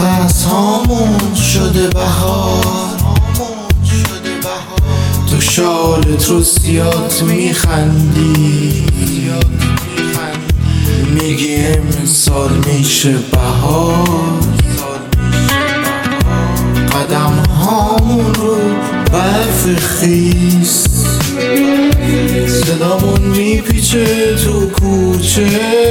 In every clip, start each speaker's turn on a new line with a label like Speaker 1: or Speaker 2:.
Speaker 1: نفس هامون شده بهار، تو شالت رو سیات میخندی، میگی امسال میشه بهار. قدم هامون رو برف خیس، صدامون میپیچه تو کوچه،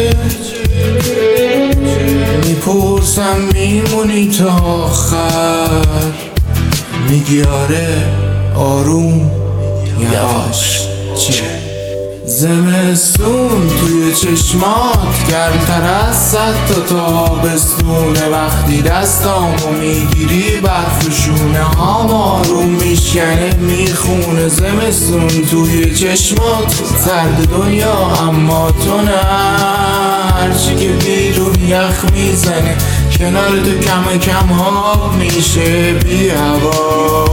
Speaker 1: میپرسم میمونی تا آخر، میگی آره آروم یواش. چه زمستون توی چشمات گرمتر از 100 تا تابستونه، وقتی دستامو میگیری برف و شونه هام آروم میشکنه میخونه. زمستون توی چشمات سرد دنیا اما تو نه، هرچی که بیرون یخ میزنه کنار تو کم کم ها میشه بی هوا.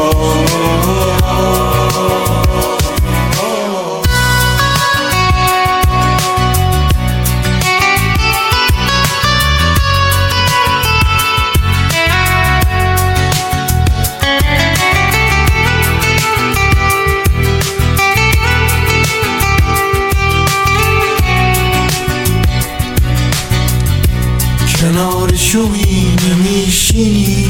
Speaker 1: کنار شومینه میشینی،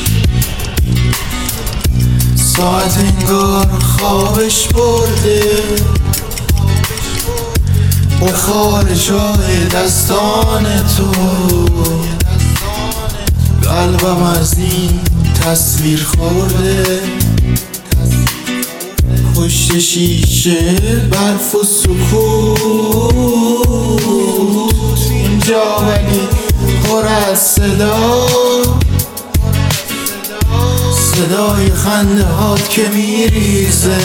Speaker 1: ساعت انگار خوابش برده، بخار جای دستان تو، قلبم از این تصویر خورده. پشت شیشه برف و سکوت، اینجا ولی پر از صدای خنده هات که میریزه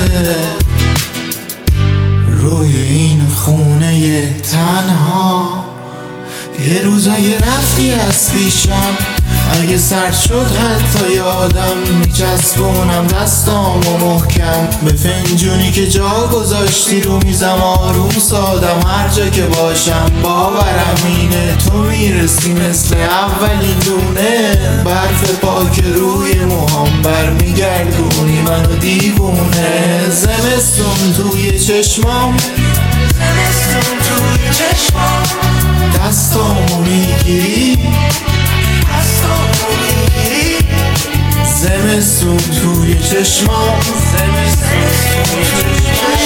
Speaker 1: روی این خونه تنها. یه روز اگه رفتی از پیشم، اگه سرد شد حتی یادم میچسبونم دستامو محکم به فنجونی که جا گذاشتی رو میزم، آروم سادم هر جا که باشم. باورم اینه تو میرسی مثل اولین دونه، برف پاک روی موهام برمیگردونی منو دیوونه. زمستون توی چشمام، دستامو میگیری، زمستون توی چشمام.